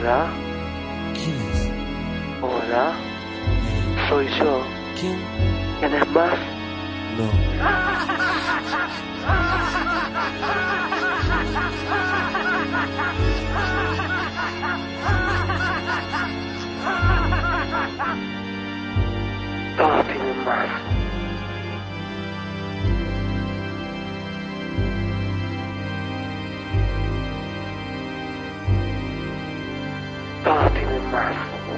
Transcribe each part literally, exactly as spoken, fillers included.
Hola. ¿Quién es? Hola. Eh, Soy yo. ¿Quién? ¿Quién es más? No. Todos tienen más. Todos tienen más.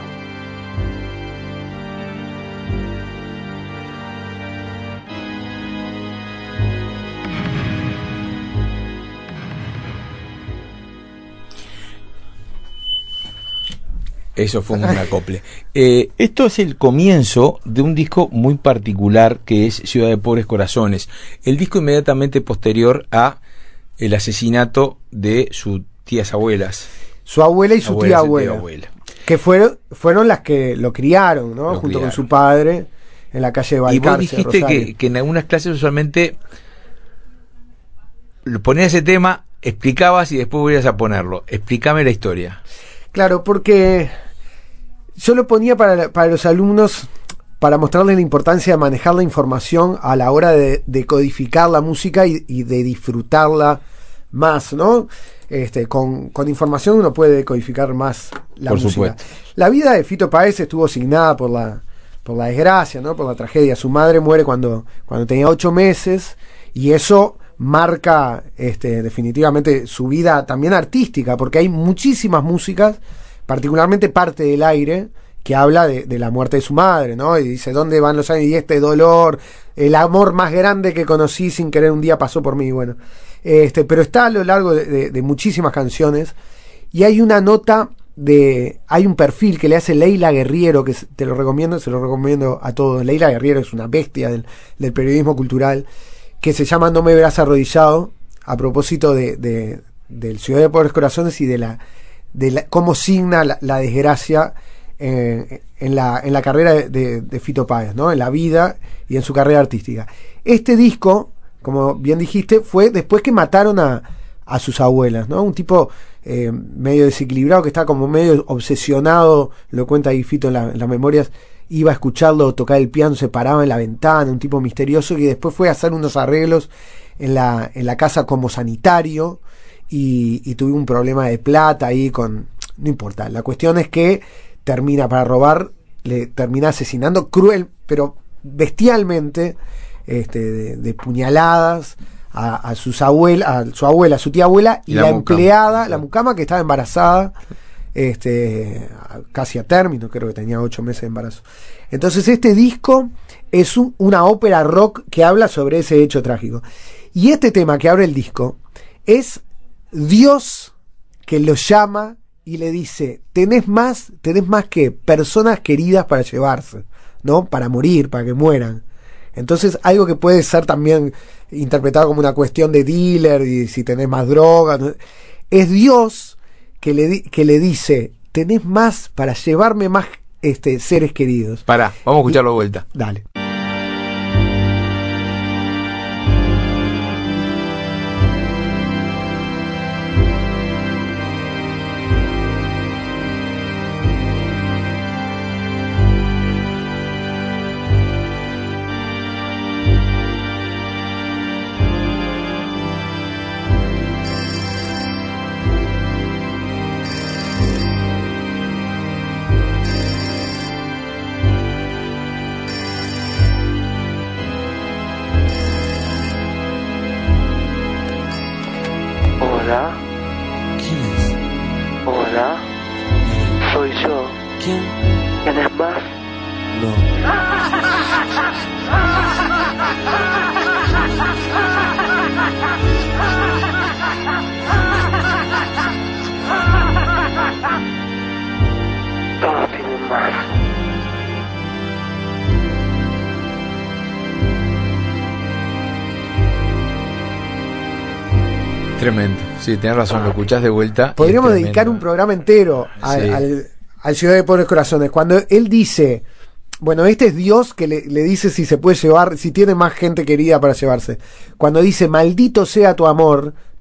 Eso fue un acople. Eh, esto es el comienzo de un disco muy particular que es Ciudad de Pobres Corazones. El disco inmediatamente posterior a el asesinato de sus tías abuelas. Su abuela y su Abuela, tía su abuela. tía abuela. Que fueron, fueron las que lo criaron, ¿no? Lo Junto criaron. con su padre en la calle de Y vos Balcarce, dijiste Rosario. que, que en algunas clases usualmente ponías ese tema, explicabas y después volvías a ponerlo. Explícame la historia. Claro, porque yo lo ponía para, para los alumnos para mostrarles la importancia de manejar la información a la hora de, de codificar la música y, y de disfrutarla más, ¿no? Este, con, con información uno puede codificar más la Por música. supuesto. La vida de Fito Páez estuvo signada por la, por la desgracia, ¿no? Por la tragedia. Su madre muere cuando, cuando tenía ocho meses y eso marca este, definitivamente su vida también artística, porque hay muchísimas músicas, particularmente Parte del Aire, que habla de, de la muerte de su madre, ¿no? Y dice, ¿dónde van los años? Y este dolor, el amor más grande que conocí sin querer un día pasó por mí, bueno. Este, pero está a lo largo de, de, de muchísimas canciones, y hay una nota de, hay un perfil que le hace Leila Guerriero, que te lo recomiendo, se lo recomiendo a todos. Leila Guerriero es una bestia del, del periodismo cultural, que se llama No me verás arrodillado, a propósito de, de del Ciudad de Pobres Corazones y de la de la, cómo signa la, la desgracia eh, en la en la carrera de, de, de Fito Páez, ¿no? En la vida y en su carrera artística. Este disco, como bien dijiste, fue después que mataron a, a sus abuelas, ¿no? Un tipo eh, medio desequilibrado, que está como medio obsesionado, lo cuenta ahí Fito en, la, en las memorias, iba a escucharlo tocar el piano, se paraba en la ventana, un tipo misterioso que después fue a hacer unos arreglos en la, en la casa como sanitario y, y tuvo un problema de plata ahí con... No importa, la cuestión es que termina para robar, le termina asesinando cruel, pero bestialmente, este, de, de puñaladas a, a sus abuelas, a su abuela, a su tía abuela y, y la, la empleada, la mucama que estaba embarazada, este, casi a término, creo que tenía ocho meses de embarazo. Entonces este disco es un, una ópera rock que habla sobre ese hecho trágico. Y este tema que abre el disco es Dios que lo llama y le dice, tenés más, tenés más que personas queridas para llevarse, ¿no? Para morir, para que mueran. Entonces algo que puede ser también interpretado como una cuestión de dealer y si tenés más droga, ¿no? Es Dios que le, que le dice, tenés más para llevarme más este, seres queridos. Pará, vamos a escucharlo de vuelta. Dale. Hola. ¿Quién es? Hola. Eh, Soy yo. ¿Quién? ¿Quién es más? No. Todos tienen más. Tremendo. Sí, tenés razón, lo escuchás de vuelta. Podríamos dedicar un programa entero a, Sí. al, al Ciudad de Pobres Corazones. Cuando él dice, bueno, este es Dios que le, le dice si se puede llevar, si tiene más gente querida para llevarse. Cuando dice, maldito sea tu amor,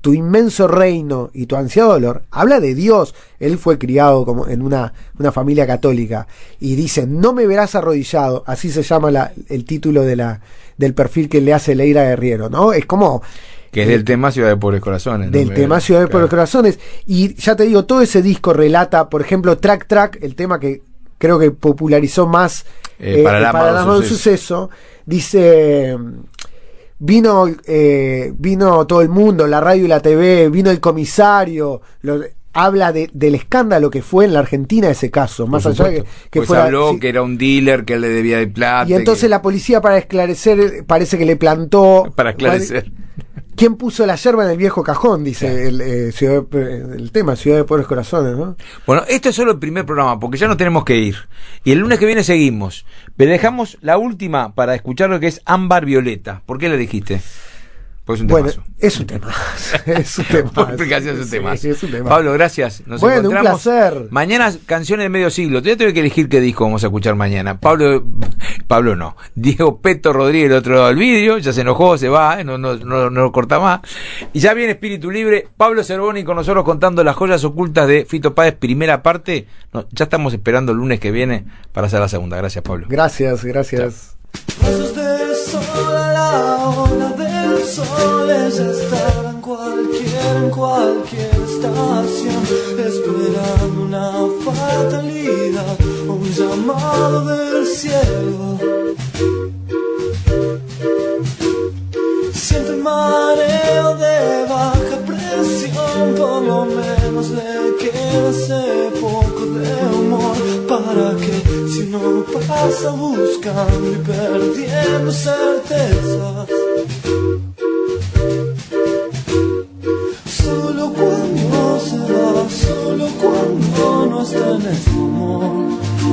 tu inmenso reino y tu ansiado dolor, habla de Dios. Él fue criado como en una, una familia católica y dice, no me verás arrodillado, así se llama la, el título de la, del perfil que le hace Leira Guerriero, ¿no? Es como... Que es del tema Ciudad de Pobres Corazones. Del ¿no? tema Ciudad de Claro. Pobres Corazones. Y ya te digo, todo ese disco relata, por ejemplo, Track Track, el tema que creo que popularizó más Eh, para el amado amado suceso. suceso, dice... Vino eh, vino todo el mundo, la radio y la T V, vino el comisario, lo, habla de, del escándalo que fue en la Argentina ese caso, más Por allá de que, supuesto. que Pues fuera, habló sí. que era un dealer, que él le debía de plata. Y entonces que- la policía, para esclarecer, parece que le plantó... Para esclarecer. ¿Quién puso la yerba en el viejo cajón? Dice Claro. el, eh, ciudad, el tema, Ciudad de Pobres Corazones, ¿no? Bueno, esto es solo el primer programa, porque ya nos tenemos que ir. Y el lunes que viene seguimos. Pero dejamos la última para escuchar lo que es Ámbar Violeta. ¿Por qué la dijiste? Pues es un Bueno, temazo. es un tema. Es un tema. Por explicación, es un Sí, tema. es un tema. Pablo, gracias. Nos Bueno, un encontramos placer. mañana, canciones de medio siglo. Yo tengo que elegir qué disco vamos a escuchar mañana. Pablo, Pablo no. Diego Peto Rodríguez, el otro lado del vídeo, ya se enojó, se va, eh, no, no, no, no lo corta más. Y ya viene Espíritu Libre. Pablo Cervoni con nosotros contando las joyas ocultas de Fito Páez, primera parte. No, ya estamos esperando el lunes que viene para hacer la segunda. Gracias, Pablo. Gracias, gracias. Pasos de sol a la ola del sol, ella estará en cualquier, en cualquier estación, esperando una fatalidad o un llamado del cielo. Siente el mareo de baja presión, por lo menos le queda ese poco de humor para que si no pasa buscando y perdiendo certezas. Solo cuando se va, solo cuando no está en ese amor,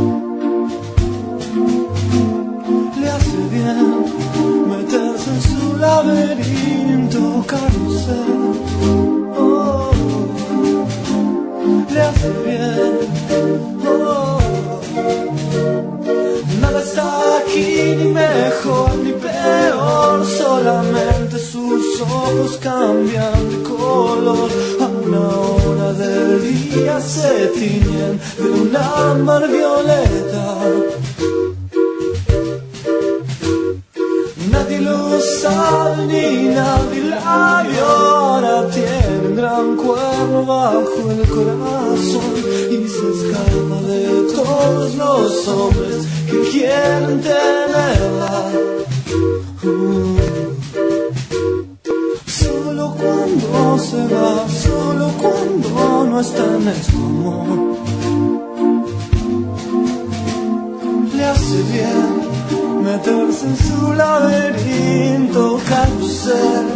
le hace bien meterse en su laberinto carrusel. Oh, le hace bien. Oh, nada está aquí ni mejor ni peor, solamente sus ojos cambian de color. A una hora del día se tiñen de un ámbar violeta. Nadie lo sabe ni nadie la vio, ahora tiene un gran cuerno bajo el corazón y se escapa de todos los hombres que quieren tenerla. Uh. Solo cuando se va, solo cuando no está en este amor, le hace bien meterse en su laberinto carrusel.